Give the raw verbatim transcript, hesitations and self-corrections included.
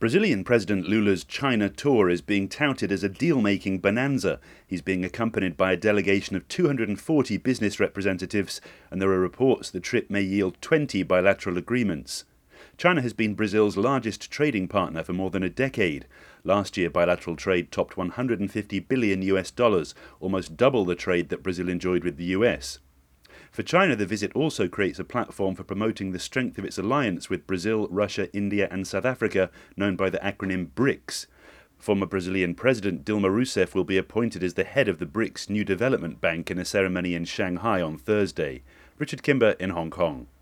Brazilian President Lula's China tour is being touted as a deal-making bonanza. He's being accompanied by a delegation of two hundred forty business representatives, and there are reports the trip may yield twenty bilateral agreements. China has been Brazil's largest trading partner for more than a decade. Last year, bilateral trade topped one hundred fifty billion U S dollars, almost double the trade that Brazil enjoyed with the U S. For China, the visit also creates a platform for promoting the strength of its alliance with Brazil, Russia, India and South Africa, known by the acronym BRICS. Former Brazilian President Dilma Rousseff will be appointed as the head of the BRICS New Development Bank in a ceremony in Shanghai on Thursday. Richard Kimber in Hong Kong.